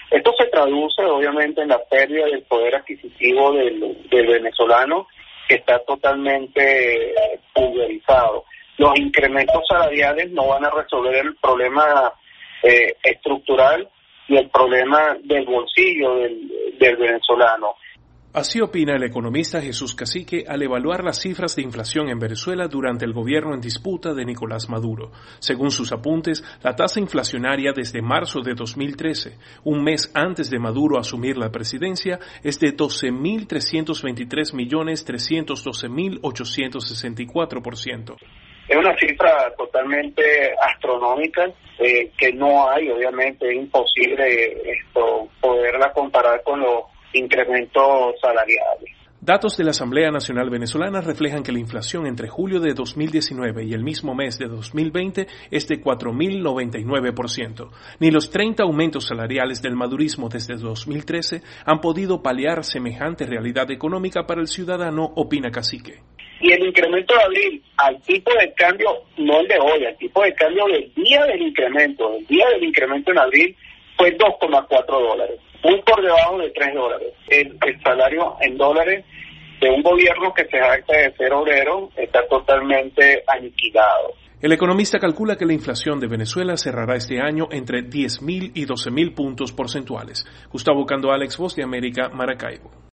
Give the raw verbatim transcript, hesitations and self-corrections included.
Esto se traduce obviamente en la pérdida del poder adquisitivo del, del venezolano, que está totalmente pulverizado. Los incrementos salariales no van a resolver el problema eh, estructural y el problema del bolsillo del, del venezolano. Así opina el economista Jesús Cacique al evaluar las cifras de inflación en Venezuela durante el gobierno en disputa de Nicolás Maduro. Según sus apuntes, la tasa inflacionaria desde marzo de dos mil trece, un mes antes de Maduro asumir la presidencia, es de doce mil trescientos veintitrés millones trescientos doce mil ochocientos sesenta y cuatro por ciento. Es una cifra totalmente astronómica, eh, que no hay, obviamente, es imposible esto poderla comparar con los incrementos salariales. Datos de la Asamblea Nacional Venezolana reflejan que la inflación entre julio de dos mil diecinueve y el mismo mes de dos mil veinte es de cuatro mil noventa y nueve por ciento. Ni los treinta aumentos salariales del madurismo desde dos mil trece han podido paliar semejante realidad económica para el ciudadano, opina Cacique. Y el incremento de abril al tipo de cambio, no el de hoy, al tipo de cambio del día del incremento, el día del incremento en abril fue dos coma cuatro dólares, muy por debajo de tres dólares. El, el salario en dólares de un gobierno que se jacta de ser obrero está totalmente aniquilado. El economista calcula que la inflación de Venezuela cerrará este año entre diez mil y doce mil puntos porcentuales. Gustavo Cando, Alex, Voz de América, Maracaibo.